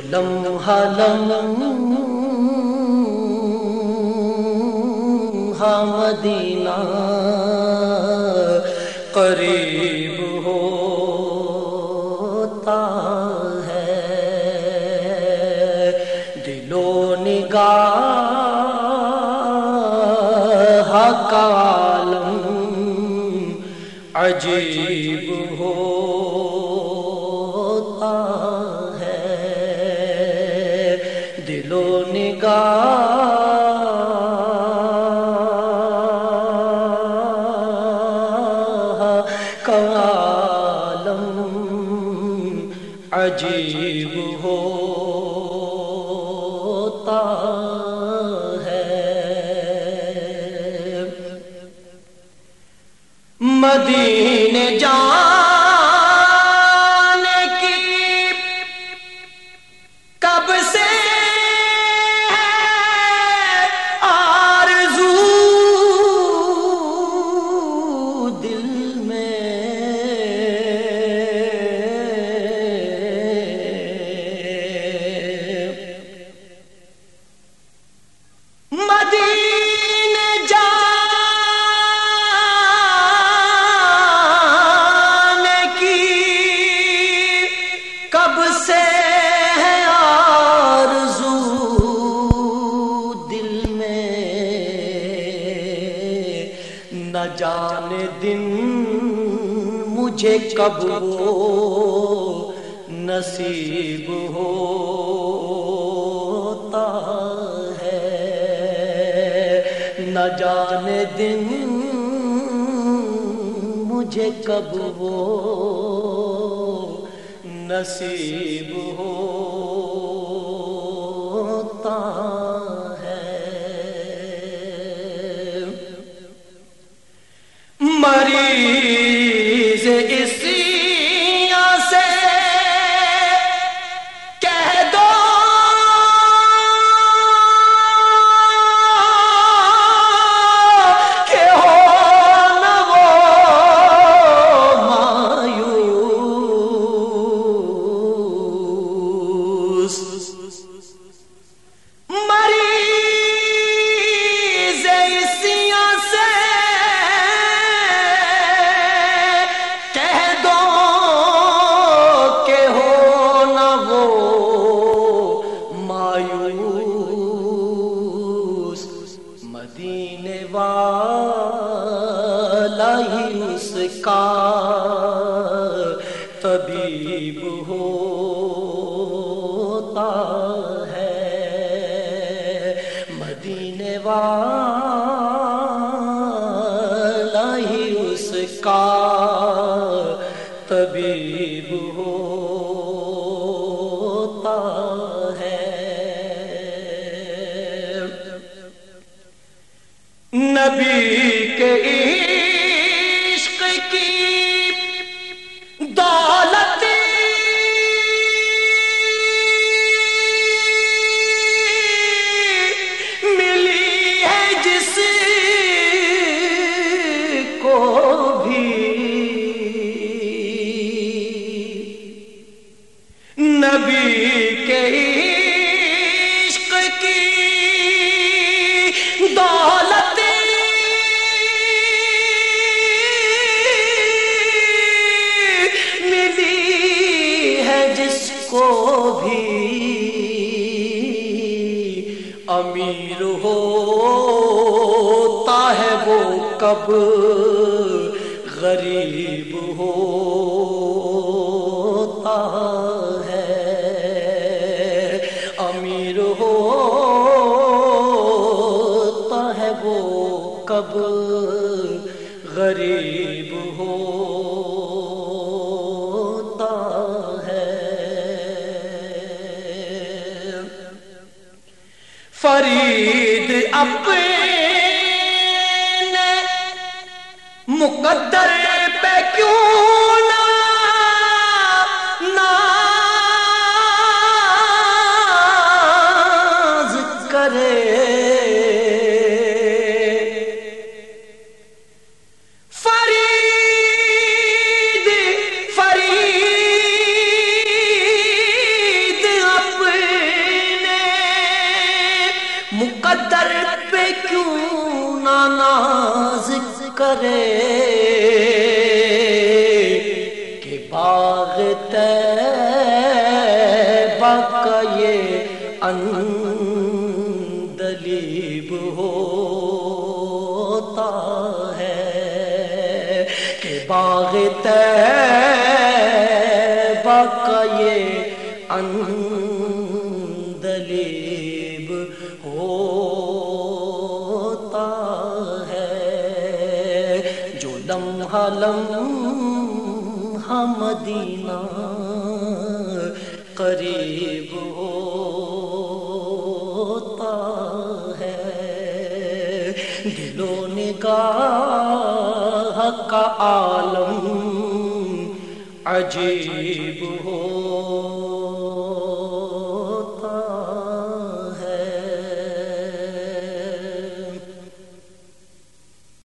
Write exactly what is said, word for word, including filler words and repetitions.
لمحہ لمحہ مدینہ قریب ہوتا ہے، دل و نگاہ کا عالم عجیب ہوتا ہے، دل و نگاہ کا عالم عجیب ہوتا ہے۔ مدینے جانے کی کب سے آرزو دل میں، مدینے جانے کی کب سے ہے آرزو دل میں، نہ جانے دن مجھے کب وہ نصیب ہوتا ہے، نہ جانے دن مجھے کب وہ نصیب ہوتا ہے۔ مریض اسیاں سے کہہ دو کہ ہو نہ وہ مایوس، مریض اسیاں سے کہہ دو کہ ہو نہ وہ مایوس، مدینے والا ہی اس کا طبیب ہوتا ہے، مدینے والا ہی اس کا طبیب ہوتا ہے۔ نبی کے عشق کی دولت ملی ہے جس کو بھی، نبی کے عشق کی دولت ملی ہے جس کو بھی، امیر ہوتا ہے وہ کب غریب ہوتا ہے، امیر ہوتا ہے وہ کب غریب ہوتا ہے۔ فرید اپنے مقدر پہ کیوں نہ ناز کرے، فرید فرید اپنے ناز کرے کہ باغ طیبہ کا یہ عندلیب ہوتا ہے، کہ باغ طیبہ کا یہ عندلیب ہوتا ہے، جو لمحہ لمحہ مدینہ قریب ہوتا ہے، دل و نگاہ کا عالم عجیب ہو